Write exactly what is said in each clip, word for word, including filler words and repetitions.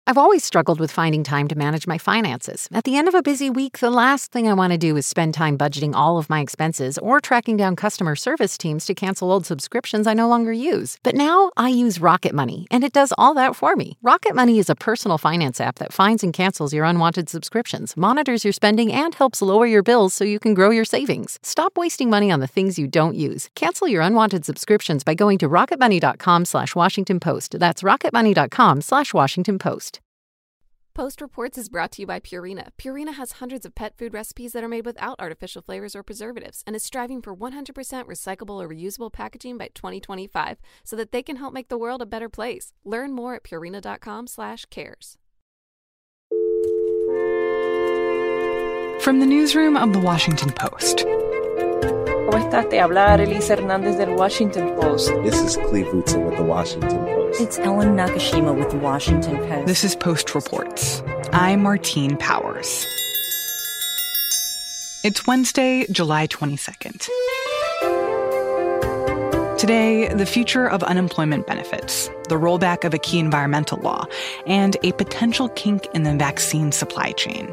I've always struggled with finding time to manage my finances. At the end of a busy week, the last thing I want to do is spend time budgeting all of my expenses or tracking down customer service teams to cancel old subscriptions I no longer use. But now I use Rocket Money, and it does all that for me. Rocket Money is a personal finance app that finds and cancels your unwanted subscriptions, monitors your spending, and helps lower your bills so you can grow your savings. Stop wasting money on the things you don't use. Cancel your unwanted subscriptions by going to rocketmoney.com slash Washington Post. That's rocketmoney.com slash Washington Post. Post Reports is brought to you by Purina. Purina has hundreds of pet food recipes that are made without artificial flavors or preservatives and is striving for one hundred percent recyclable or reusable packaging by twenty twenty-five so that they can help make the world a better place. Learn more at purina.com slash cares. From the newsroom of The Washington Post. ¿Cómo estás? Te habla Arelisa Hernández del Washington Post. This is Cleve Rutzel with The Washington Post. It's Ellen Nakashima with The Washington Post. This is Post Reports. I'm Martine Powers. It's Wednesday, July twenty-second. Today, the future of unemployment benefits, the rollback of a key environmental law, and a potential kink in the vaccine supply chain.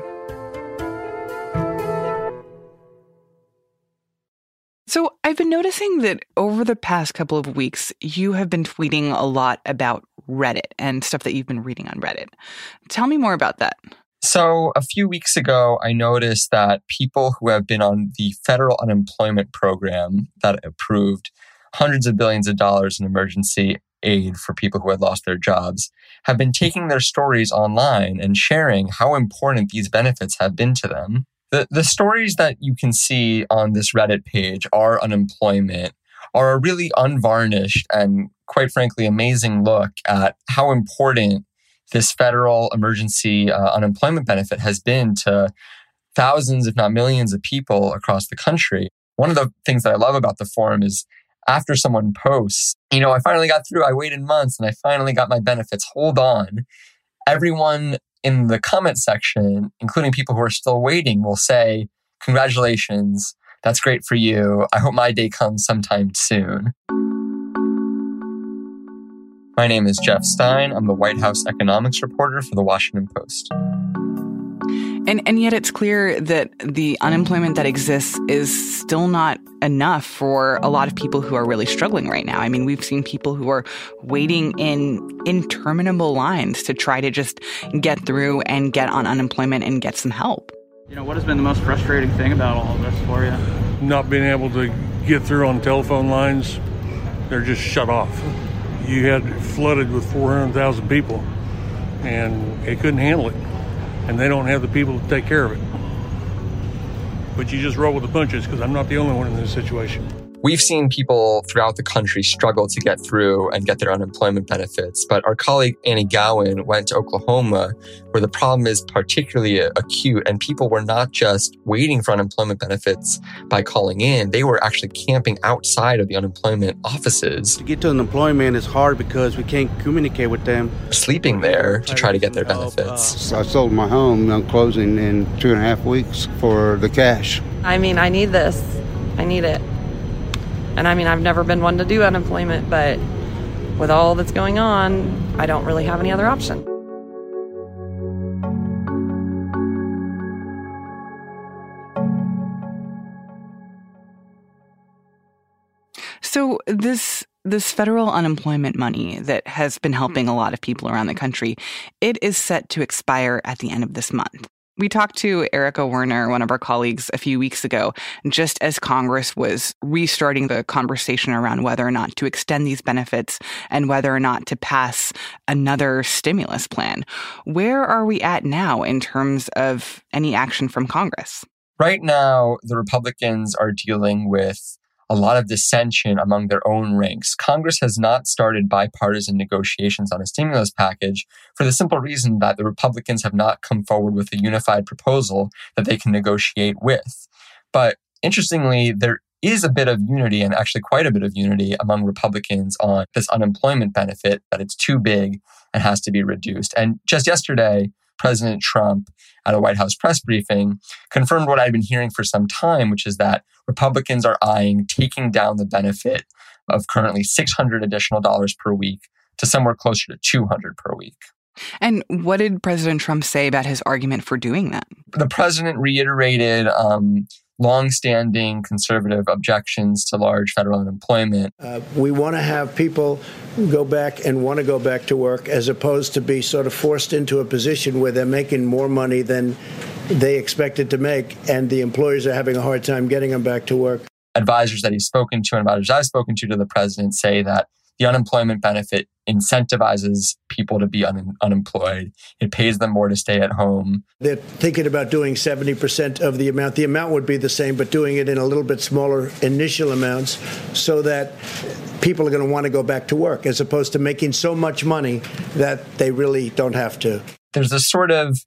So I've been noticing that over the past couple of weeks, you have been tweeting a lot about Reddit and stuff that you've been reading on Reddit. Tell me more about that. So a few weeks ago, I noticed that people who have been on the federal unemployment program that approved hundreds of billions of dollars in emergency aid for people who had lost their jobs have been taking their stories online and sharing how important these benefits have been to them. The, the stories that you can see on this Reddit page, Our Unemployment, are a really unvarnished and, quite frankly, amazing look at how important this federal emergency uh, unemployment benefit has been to thousands, if not millions, of people across the country. One of the things that I love about the forum is after someone posts, you know, I finally got through, I waited months and I finally got my benefits, hold on. Everyone in the comment section, including people who are still waiting, will say, congratulations, that's great for you. I hope my day comes sometime soon. My name is Jeff Stein. I'm the White House economics reporter for The Washington Post. And and yet it's clear that the unemployment that exists is still not enough for a lot of people who are really struggling right now. I mean, we've seen people who are waiting in interminable lines to try to just get through and get on unemployment and get some help. You know, what has been the most frustrating thing about all of this for you? Not being able to get through on telephone lines. They're just shut off. You had flooded with four hundred thousand people, and it couldn't handle it. And they don't have the people to take care of it. But you just roll with the punches, because I'm not the only one in this situation. We've seen people throughout the country struggle to get through and get their unemployment benefits. But our colleague Annie Gowan went to Oklahoma, where the problem is particularly acute. And people were not just waiting for unemployment benefits by calling in. They were actually camping outside of the unemployment offices. To get to unemployment is hard because we can't communicate with them. Sleeping there to try to get their benefits. I sold my home. I'm closing in two and a half weeks for the cash. I mean, I need this. I need it. And I mean, I've never been one to do unemployment, but with all that's going on, I don't really have any other option. So this this federal unemployment money that has been helping a lot of people around the country, it is set to expire at the end of this month. We talked to Erica Werner, one of our colleagues, a few weeks ago, just as Congress was restarting the conversation around whether or not to extend these benefits and whether or not to pass another stimulus plan. Where are we at now in terms of any action from Congress? Right now, the Republicans are dealing with a lot of dissension among their own ranks. Congress has not started bipartisan negotiations on a stimulus package for the simple reason that the Republicans have not come forward with a unified proposal that they can negotiate with. But interestingly, there is a bit of unity, and actually quite a bit of unity among Republicans on this unemployment benefit, that it's too big and has to be reduced. And just yesterday, President Trump, at a White House press briefing, confirmed what I'd been hearing for some time, which is that Republicans are eyeing taking down the benefit of currently six hundred additional dollars per week to somewhere closer to two hundred per week. And what did President Trump say about his argument for doing that? The president reiterated um, longstanding conservative objections to large federal unemployment. Uh, we want to have people go back and want to go back to work as opposed to be sort of forced into a position where they're making more money than they expected to make, and the employers are having a hard time getting them back to work. Advisors that he's spoken to and advisors I've spoken to to the president say that the unemployment benefit incentivizes people to be un- unemployed. It pays them more to stay at home. They're thinking about doing seventy percent of the amount. The amount would be the same, but doing it in a little bit smaller initial amounts so that people are going to want to go back to work as opposed to making so much money that they really don't have to. There's a sort of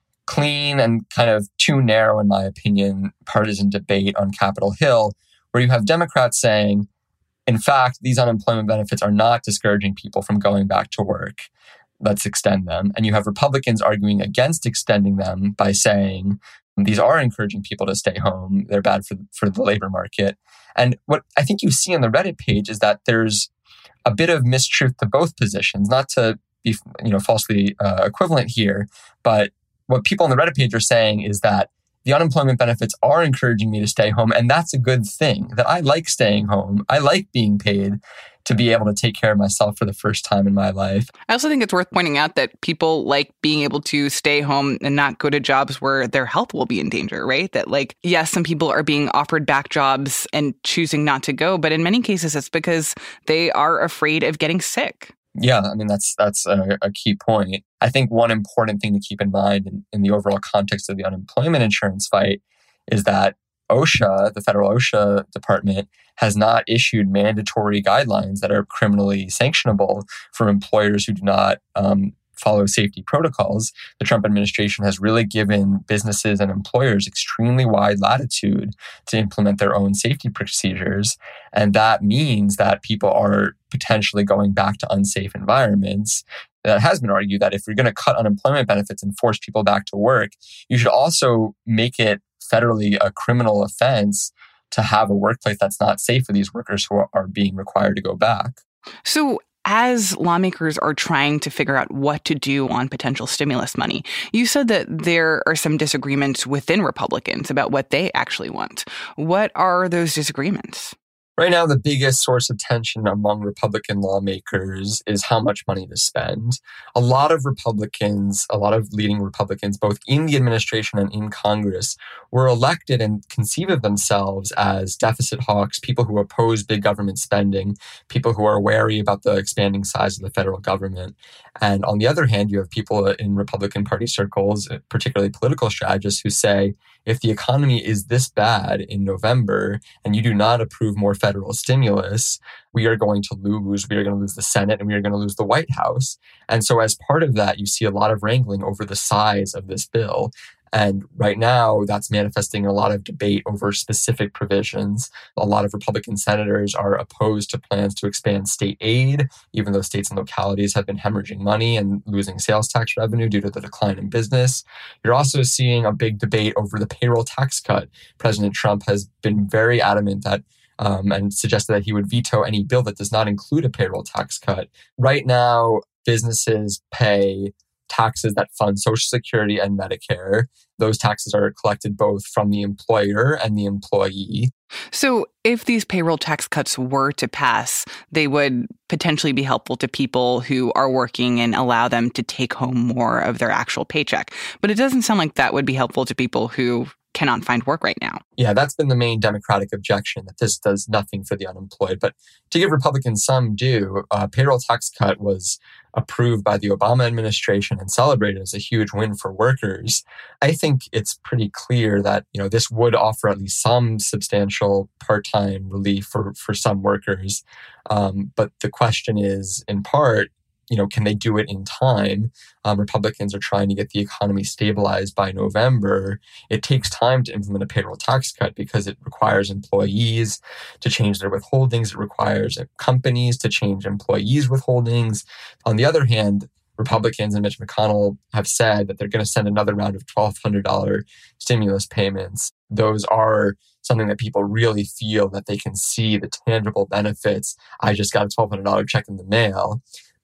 clean and kind of too narrow, in my opinion, partisan debate on Capitol Hill, where you have Democrats saying, in fact, these unemployment benefits are not discouraging people from going back to work. Let's extend them. And you have Republicans arguing against extending them by saying these are encouraging people to stay home. They're bad for, for the labor market. And what I think you see on the Reddit page is that there's a bit of mistruth to both positions, not to be you know falsely uh, equivalent here, but what people on the Reddit page are saying is that the unemployment benefits are encouraging me to stay home. And that's a good thing, that I like staying home. I like being paid to be able to take care of myself for the first time in my life. I also think it's worth pointing out that people like being able to stay home and not go to jobs where their health will be in danger, right? That like, yes, some people are being offered back jobs and choosing not to go, but in many cases, it's because they are afraid of getting sick. Yeah, I mean, that's that's a, a key point. I think one important thing to keep in mind in, in the overall context of the unemployment insurance fight is that OSHA, the federal OSHA department, has not issued mandatory guidelines that are criminally sanctionable for employers who do not um, follow safety protocols. The Trump administration has really given businesses and employers extremely wide latitude to implement their own safety procedures. And that means that people are potentially going back to unsafe environments. That has been argued that if you're going to cut unemployment benefits and force people back to work, you should also make it federally a criminal offense to have a workplace that's not safe for these workers who are being required to go back. So as lawmakers are trying to figure out what to do on potential stimulus money, you said that there are some disagreements within Republicans about what they actually want. What are those disagreements? Right now, the biggest source of tension among Republican lawmakers is how much money to spend. A lot of Republicans, a lot of leading Republicans, both in the administration and in Congress, were elected and conceive of themselves as deficit hawks, people who oppose big government spending, people who are wary about the expanding size of the federal government. And on the other hand, you have people in Republican Party circles, particularly political strategists, who say, if the economy is this bad in November and you do not approve more federal stimulus, we are going to lose. We are going to lose the Senate and we are going to lose the White House. And so as part of that, you see a lot of wrangling over the size of this bill. And right now, that's manifesting a lot of debate over specific provisions. A lot of Republican senators are opposed to plans to expand state aid, even though states and localities have been hemorrhaging money and losing sales tax revenue due to the decline in business. You're also seeing a big debate over the payroll tax cut. President Trump has been very adamant that um, and suggested that he would veto any bill that does not include a payroll tax cut. Right now, businesses pay taxes that fund Social Security and Medicare. Those taxes are collected both from the employer and the employee. So if these payroll tax cuts were to pass, they would potentially be helpful to people who are working and allow them to take home more of their actual paycheck. But it doesn't sound like that would be helpful to people who cannot find work right now. Yeah, that's been the main Democratic objection, that this does nothing for the unemployed. But to give Republicans some due, a payroll tax cut was approved by the Obama administration and celebrated as a huge win for workers. I think it's pretty clear that, you know, this would offer at least some substantial part-time relief for, for some workers. Um, but the question is, in part, you know, can they do it in time? Um, Republicans are trying to get the economy stabilized by November. It takes time to implement a payroll tax cut because it requires employees to change their withholdings. It requires companies to change employees' withholdings. On the other hand, Republicans and Mitch McConnell have said that they're going to send another round of twelve hundred dollars stimulus payments. Those are something that people really feel that they can see the tangible benefits. I just got a twelve hundred dollars check in the mail.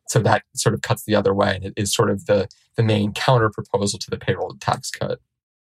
So that sort of cuts the other way, and it is sort of the, the main counter proposal to the payroll tax cut.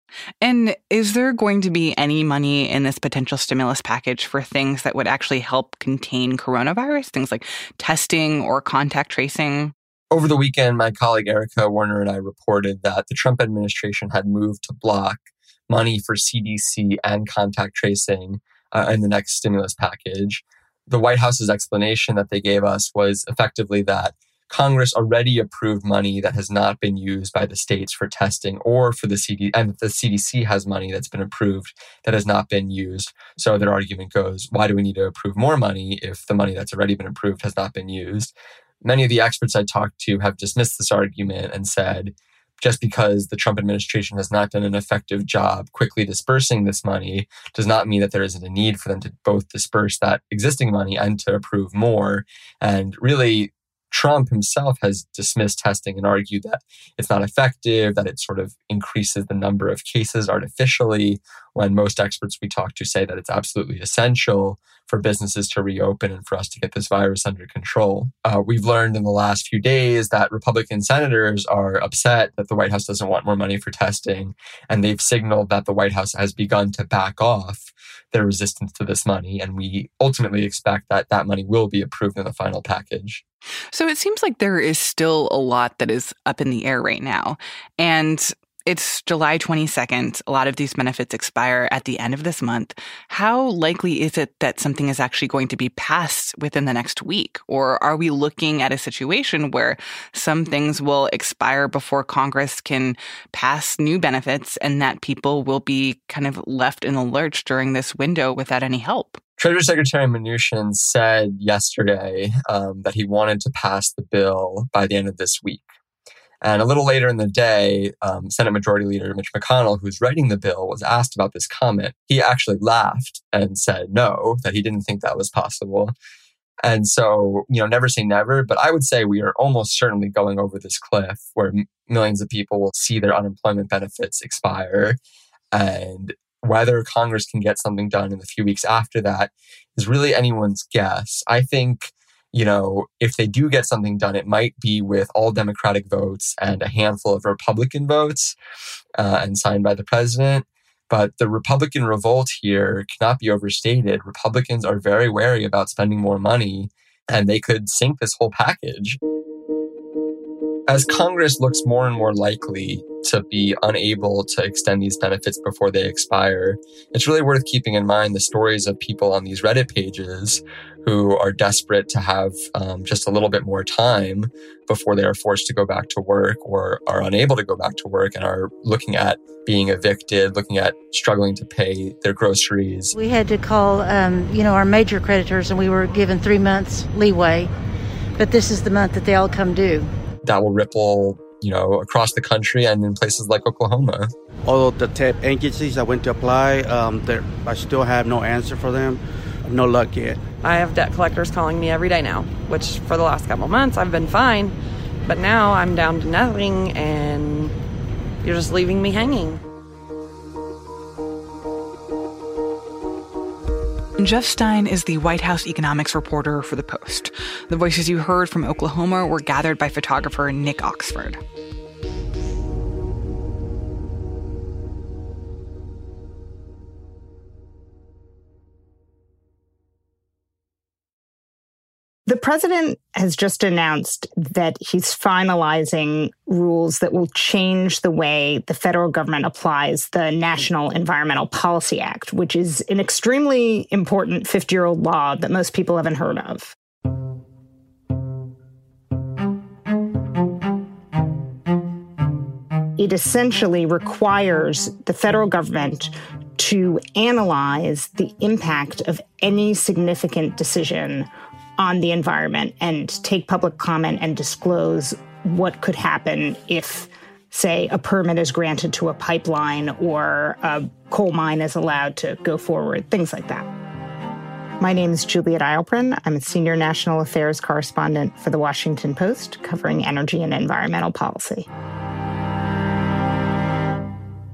And is there going to be any money in this potential stimulus package for things that would actually help contain coronavirus, things like testing or contact tracing? Over the weekend, my colleague Erica Warner and I reported that the Trump administration had moved to block money for C D C and contact tracing uh, in the next stimulus package. The White House's explanation that they gave us was effectively that Congress already approved money that has not been used by the states for testing or for the C D C, and the C D C has money that's been approved that has not been used. So their argument goes, why do we need to approve more money if the money that's already been approved has not been used? Many of the experts I talked to have dismissed this argument and said, just because the Trump administration has not done an effective job quickly dispersing this money does not mean that there isn't a need for them to both disperse that existing money and to approve more. And really, Trump himself has dismissed testing and argued that it's not effective, that it sort of increases the number of cases artificially, when most experts we talk to say that it's absolutely essential for businesses to reopen and for us to get this virus under control. Uh, we've learned in the last few days that Republican senators are upset that the White House doesn't want more money for testing, and they've signaled that the White House has begun to back off their resistance to this money, and we ultimately expect that that money will be approved in the final package. So it seems like there is still a lot that is up in the air right now. And it's July twenty-second. A lot of these benefits expire at the end of this month. How likely is it that something is actually going to be passed within the next week? Or are we looking at a situation where some things will expire before Congress can pass new benefits and that people will be kind of left in the lurch during this window without any help? Treasury Secretary Mnuchin said yesterday um, that he wanted to pass the bill by the end of this week. And a little later in the day, um, Senate Majority Leader Mitch McConnell, who's writing the bill, was asked about this comment. He actually laughed and said no, that he didn't think that was possible. And so, you know, never say never, but I would say we are almost certainly going over this cliff where m- millions of people will see their unemployment benefits expire. And whether Congress can get something done in the few weeks after that is really anyone's guess. I think, you know, if they do get something done, it might be with all Democratic votes and a handful of Republican votes uh, and signed by the president. But the Republican revolt here cannot be overstated. Republicans are very wary about spending more money, and they could sink this whole package. As Congress looks more and more likely to be unable to extend these benefits before they expire, it's really worth keeping in mind the stories of people on these Reddit pages who are desperate to have um, just a little bit more time before they are forced to go back to work or are unable to go back to work and are looking at being evicted, looking at struggling to pay their groceries. We had to call, um, you know, our major creditors, and we were given three months leeway, but this is the month that they all come due. That will ripple, you know, across the country and in places like Oklahoma. All the T A P agencies I went to apply, um, I still have no answer for them. No luck yet. I have debt collectors calling me every day now, which for the last couple months I've been fine. But now I'm down to nothing and you're just leaving me hanging. Jeff Stein is the White House economics reporter for The Post. The voices you heard from Oklahoma were gathered by photographer Nick Oxford. The president has just announced that he's finalizing rules that will change the way the federal government applies the National Environmental Policy Act, which is an extremely important fifty-year-old law that most people haven't heard of. It essentially requires the federal government to analyze the impact of any significant decision on the environment and take public comment and disclose what could happen if, say, a permit is granted to a pipeline or a coal mine is allowed to go forward, things like that. My name is Juliet Eilprin. I'm a senior national affairs correspondent for The Washington Post, covering energy and environmental policy.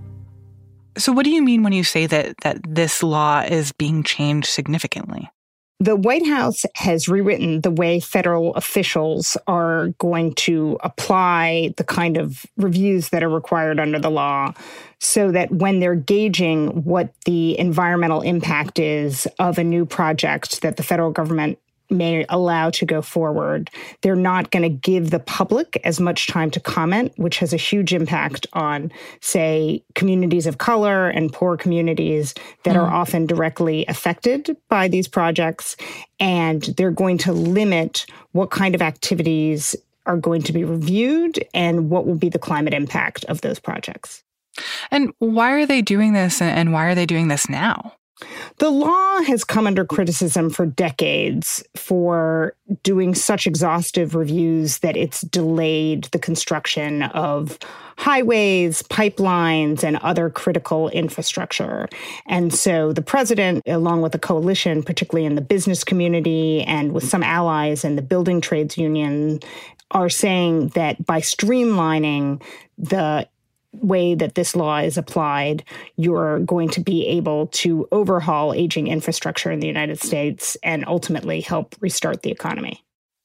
So what do you mean when you say that that this law is being changed significantly? The White House has rewritten the way federal officials are going to apply the kind of reviews that are required under the law so that when they're gauging what the environmental impact is of a new project that the federal government may allow to go forward, they're not going to give the public as much time to comment, which has a huge impact on, say, communities of color and poor communities that mm. are often directly affected by these projects. And they're going to limit what kind of activities are going to be reviewed and what will be the climate impact of those projects. And why are they doing this, and why are they doing this now? The law has come under criticism for decades for doing such exhaustive reviews that it's delayed the construction of highways, pipelines, and other critical infrastructure. And so the president, along with the coalition, particularly in the business community and with some allies in the building trades union, are saying that by streamlining the way that this law is applied, you're going to be able to overhaul aging infrastructure in the United States and ultimately help restart the economy.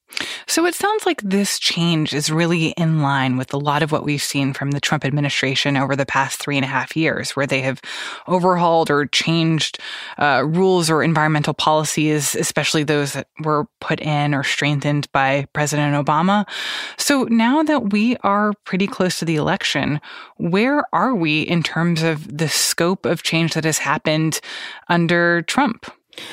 So it sounds like this change is really in line with a lot of what we've seen from the Trump administration over the past three and a half years, where they have overhauled or changed uh, rules or environmental policies, especially those that were put in or strengthened by President Obama. So now that we are pretty close to the election, where are we in terms of the scope of change that has happened under Trump?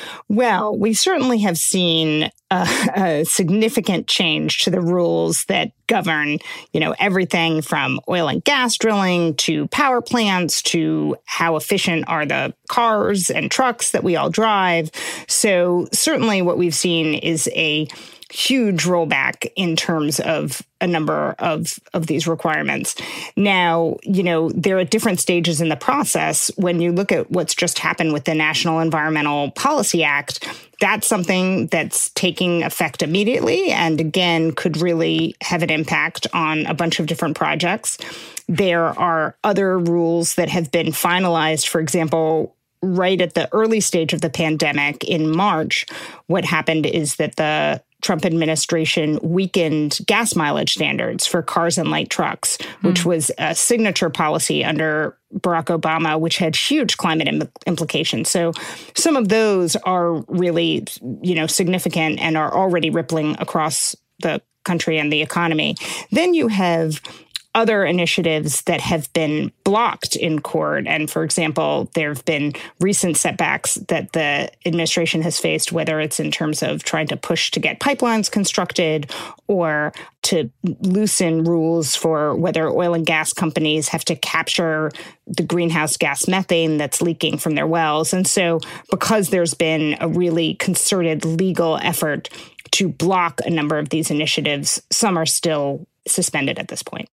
Well, we certainly have seen a, a significant change to the rules that govern, you know, everything from oil and gas drilling to power plants to how efficient are the cars and trucks that we all drive. So certainly what we've seen is a huge rollback in terms of a number of, of these requirements. Now, you know, there are different stages in the process. When you look at what's just happened with the National Environmental Policy Act, that's something that's taking effect immediately and, again, could really have an impact on a bunch of different projects. There are other rules that have been finalized. For example, right at the early stage of the pandemic in March, what happened is that the Trump administration weakened gas mileage standards for cars and light trucks, which mm. was a signature policy under Barack Obama, which had huge climate im- implications. So some of those are really, you know, significant and are already rippling across the country and the economy. Then you have other initiatives that have been blocked in court. And for example, there have been recent setbacks that the administration has faced, whether it's in terms of trying to push to get pipelines constructed or to loosen rules for whether oil and gas companies have to capture the greenhouse gas methane that's leaking from their wells. And so because there's been a really concerted legal effort to block a number of these initiatives, some are still suspended at this point.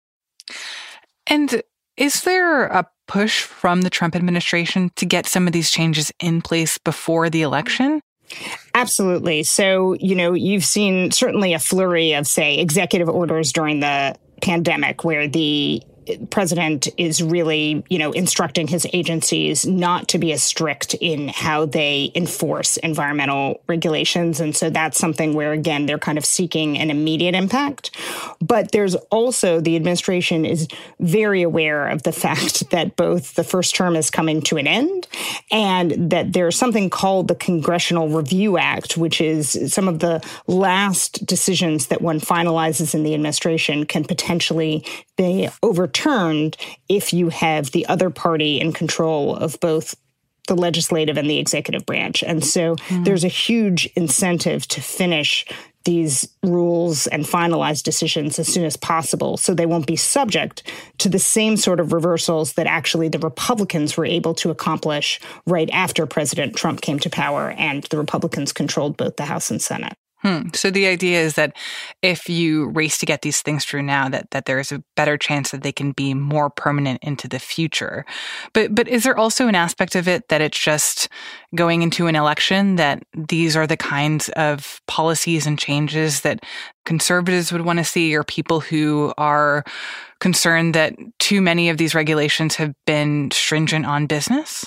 And is there a push from the Trump administration to get some of these changes in place before the election? Absolutely. So, you know, you've seen certainly a flurry of, say, executive orders during the pandemic where the president is really, you know, instructing his agencies not to be as strict in how they enforce environmental regulations. And so that's something where, again, they're kind of seeking an immediate impact. But there's also, the administration is very aware of the fact that both the first term is coming to an end and that there's something called the Congressional Review Act, which is some of the last decisions that one finalizes in the administration can potentially be overturned if you have the other party in control of both the legislative and the executive branch. And so mm. there's a huge incentive to finish these rules and finalize decisions as soon as possible so they won't be subject to the same sort of reversals that actually the Republicans were able to accomplish right after President Trump came to power and the Republicans controlled both the House and Senate. Hmm. So the idea is that if you race to get these things through now, that that there is a better chance that they can be more permanent into the future. But but is there also an aspect of it that it's just going into an election that these are the kinds of policies and changes that conservatives would want to see, or people who are concerned that too many of these regulations have been stringent on business?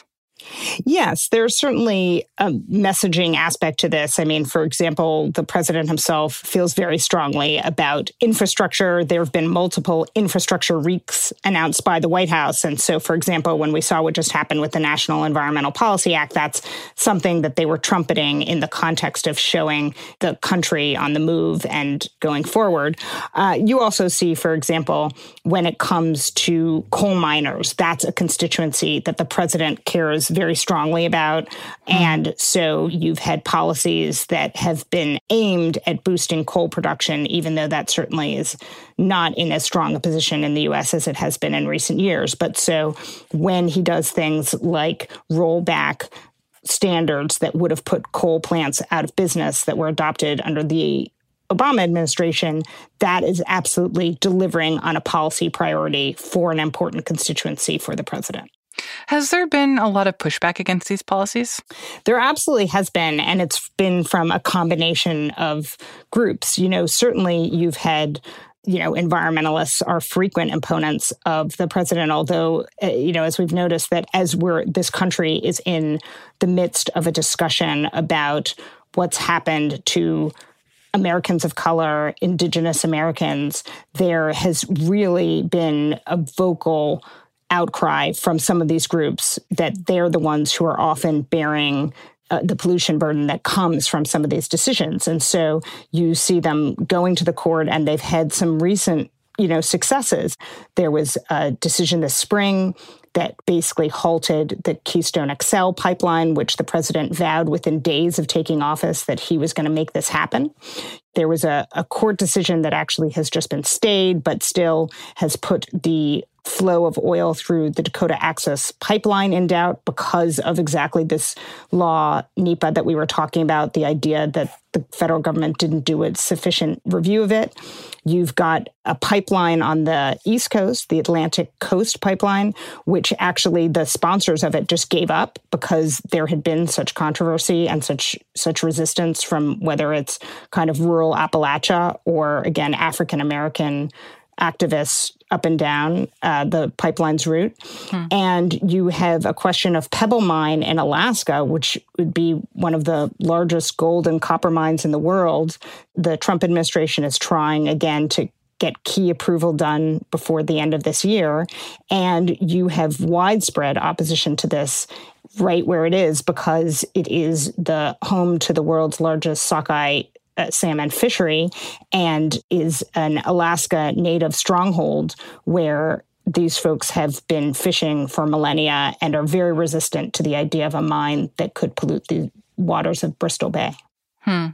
Yes, there's certainly a messaging aspect to this. I mean, for example, the president himself feels very strongly about infrastructure. There have been multiple infrastructure reeks announced by the White House. And so, for example, when we saw what just happened with the National Environmental Policy Act, that's something that they were trumpeting in the context of showing the country on the move and going forward. Uh, you also see, for example, when it comes to coal miners, that's a constituency that the president cares very strongly about. And so you've had policies that have been aimed at boosting coal production, even though that certainly is not in as strong a position in the U S as it has been in recent years. But so when he does things like roll back standards that would have put coal plants out of business that were adopted under the Obama administration, that is absolutely delivering on a policy priority for an important constituency for the president. Has there been a lot of pushback against these policies? There absolutely has been, and it's been from a combination of groups. You know, certainly you've had, you know, environmentalists are frequent opponents of the president, although, uh, you know, as we've noticed that as we're, this country is in the midst of a discussion about what's happened to Americans of color, Indigenous Americans, there has really been a vocal outcry from some of these groups that they're the ones who are often bearing uh, the pollution burden that comes from some of these decisions. And so you see them going to the court, and they've had some recent, you know, successes. There was a decision this spring that basically halted the Keystone X L pipeline, which the president vowed within days of taking office that he was going to make this happen. There was a, a court decision that actually has just been stayed, but still has put the flow of oil through the Dakota Access Pipeline in doubt because of exactly this law, NEPA, that we were talking about, the idea that the federal government didn't do a sufficient review of it. You've got a pipeline on the East Coast, the Atlantic Coast Pipeline, which actually the sponsors of it just gave up because there had been such controversy and such such resistance from whether it's kind of rural Appalachia or, again, African-American activists up and down uh, the pipeline's route. Hmm. And you have a question of Pebble Mine in Alaska, which would be one of the largest gold and copper mines in the world. The Trump administration is trying again to get key approval done before the end of this year. And you have widespread opposition to this right where it is because it is the home to the world's largest sockeye Uh, salmon fishery and is an Alaska native stronghold where these folks have been fishing for millennia and are very resistant to the idea of a mine that could pollute the waters of Bristol Bay. Hmm.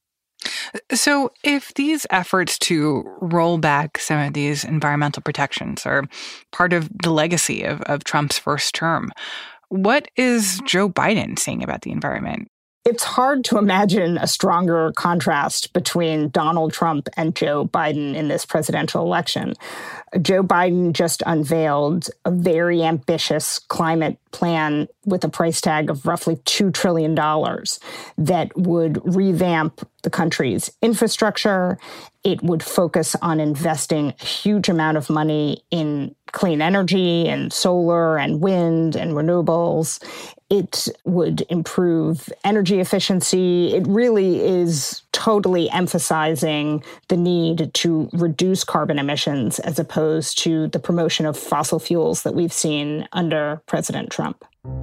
So if these efforts to roll back some of these environmental protections are part of the legacy of, of Trump's first term, what is Joe Biden saying about the environment? It's hard to imagine a stronger contrast between Donald Trump and Joe Biden in this presidential election. Joe Biden just unveiled a very ambitious climate plan with a price tag of roughly two trillion dollars that would revamp the country's infrastructure. It would focus on investing a huge amount of money in clean energy and solar and wind and renewables. It would improve energy efficiency. It really is totally emphasizing the need to reduce carbon emissions as opposed to the promotion of fossil fuels that we've seen under President Trump.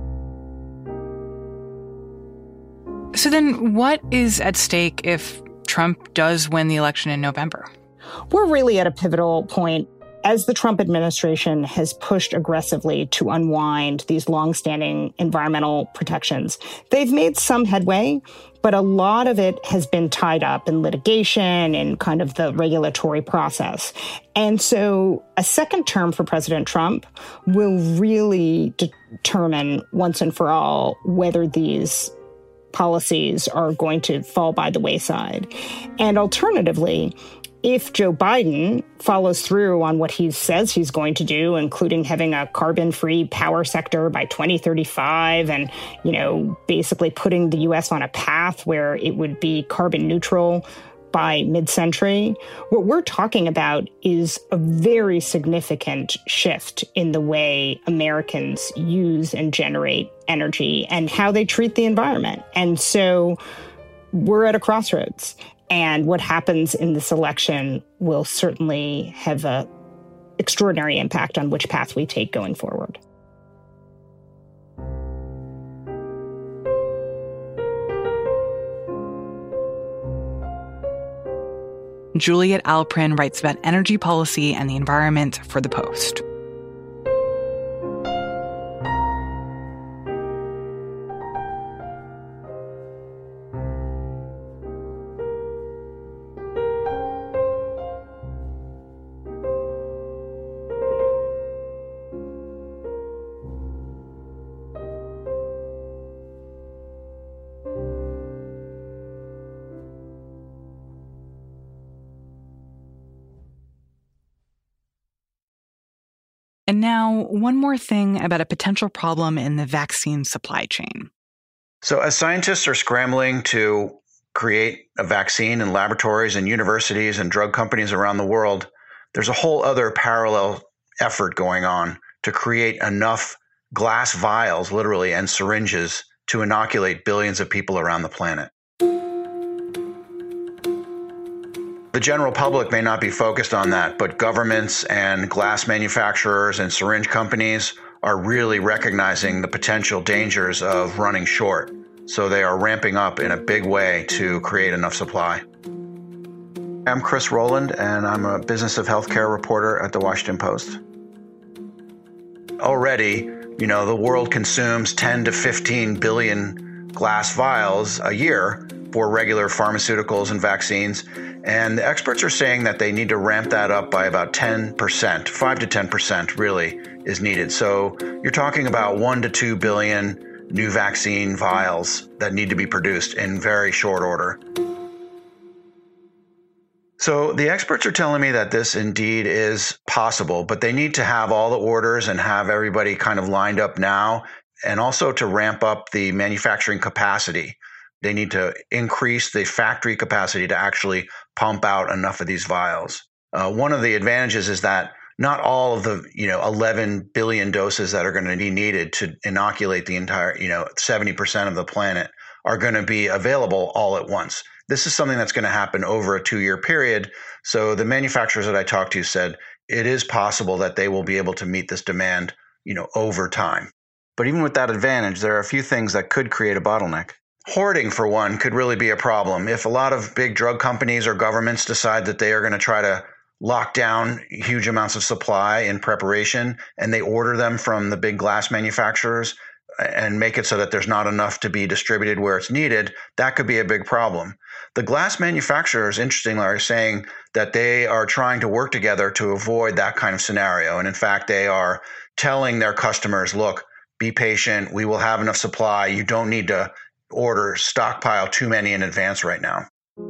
So then what is at stake if Trump does win the election in November? We're really at a pivotal point. As the Trump administration has pushed aggressively to unwind these longstanding environmental protections, they've made some headway, but a lot of it has been tied up in litigation and kind of the regulatory process. And so a second term for President Trump will really determine once and for all whether these policies are going to fall by the wayside. And alternatively, if Joe Biden follows through on what he says he's going to do, including having a carbon-free power sector by twenty thirty-five and, you know, basically putting the U S on a path where it would be carbon neutral by mid-century, what we're talking about is a very significant shift in the way Americans use and generate energy and how they treat the environment. And so we're at a crossroads. And what happens in this election will certainly have an extraordinary impact on which path we take going forward. Juliet Alprin writes about energy policy and the environment for The Post. And now, one more thing about a potential problem in the vaccine supply chain. So as scientists are scrambling to create a vaccine in laboratories and universities and drug companies around the world, there's a whole other parallel effort going on to create enough glass vials, literally, and syringes to inoculate billions of people around the planet. The general public may not be focused on that, but governments and glass manufacturers and syringe companies are really recognizing the potential dangers of running short. So they are ramping up in a big way to create enough supply. I'm Chris Rowland, and I'm a business of healthcare reporter at The Washington Post. Already, you know, the world consumes ten to fifteen billion glass vials a year for regular pharmaceuticals and vaccines. And the experts are saying that they need to ramp that up by about ten percent, five to ten percent really is needed. So you're talking about one to two billion new vaccine vials that need to be produced in very short order. So the experts are telling me that this indeed is possible, but they need to have all the orders and have everybody kind of lined up now, and also to ramp up the manufacturing capacity. They need to increase the factory capacity to actually pump out enough of these vials. Uh, one of the advantages is that not all of the, you know, eleven billion doses that are going to be needed to inoculate the entire, you know, seventy percent of the planet are going to be available all at once. This is something that's going to happen over a two-year period. So the manufacturers that I talked to said it is possible that they will be able to meet this demand, you know, over time. But even with that advantage, there are a few things that could create a bottleneck. Hoarding, for one, could really be a problem. If a lot of big drug companies or governments decide that they are going to try to lock down huge amounts of supply in preparation, and they order them from the big glass manufacturers and make it so that there's not enough to be distributed where it's needed, that could be a big problem. The glass manufacturers, interestingly, are saying that they are trying to work together to avoid that kind of scenario. And in fact, they are telling their customers, look, be patient. We will have enough supply. You don't need to order, stockpile too many in advance right now.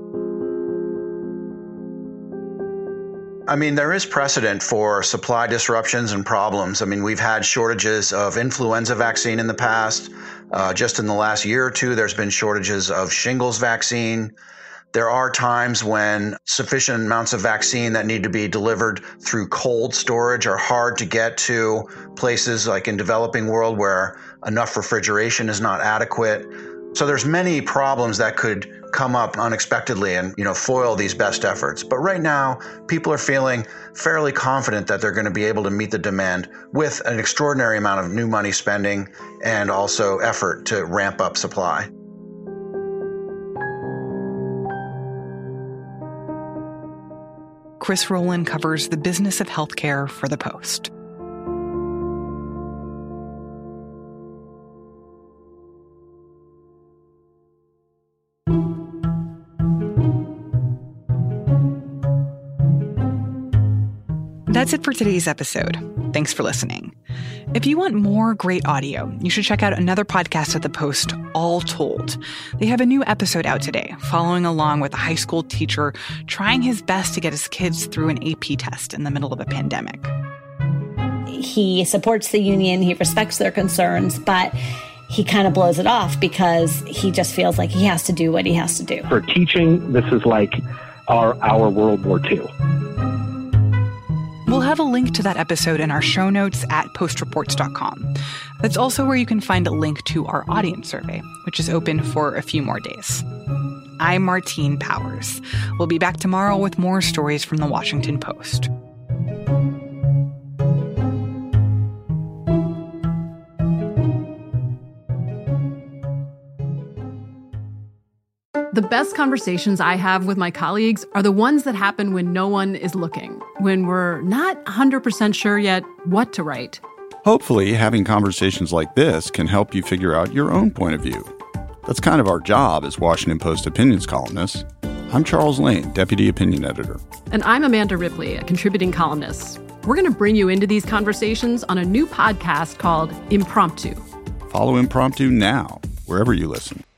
I mean, there is precedent for supply disruptions and problems. I mean, we've had shortages of influenza vaccine in the past. Uh, just in the last year or two, there's been shortages of shingles vaccine. There are times when sufficient amounts of vaccine that need to be delivered through cold storage are hard to get to places like in developing world where enough refrigeration is not adequate. So there's many problems that could come up unexpectedly and, you know, foil these best efforts. But right now, people are feeling fairly confident that they're going to be able to meet the demand with an extraordinary amount of new money spending and also effort to ramp up supply. Chris Rowland covers the business of healthcare for The Post. That's it for today's episode. Thanks for listening. If you want more great audio, you should check out another podcast at The Post, All Told. They have a new episode out today, following along with a high school teacher trying his best to get his kids through an A P test in the middle of a pandemic. He supports the union, he respects their concerns, but he kind of blows it off because he just feels like he has to do what he has to do. For teaching, this is like are our World War Two. We'll have a link to that episode in our show notes at post reports dot com. That's also where you can find a link to our audience survey, which is open for a few more days. I'm Martine Powers. We'll be back tomorrow with more stories from the Washington Post. The best conversations I have with my colleagues are the ones that happen when no one is looking, when we're not one hundred percent sure yet what to write. Hopefully, having conversations like this can help you figure out your own point of view. That's kind of our job as Washington Post opinions columnists. I'm Charles Lane, Deputy Opinion Editor. And I'm Amanda Ripley, a contributing columnist. We're going to bring you into these conversations on a new podcast called Impromptu. Follow Impromptu now, wherever you listen.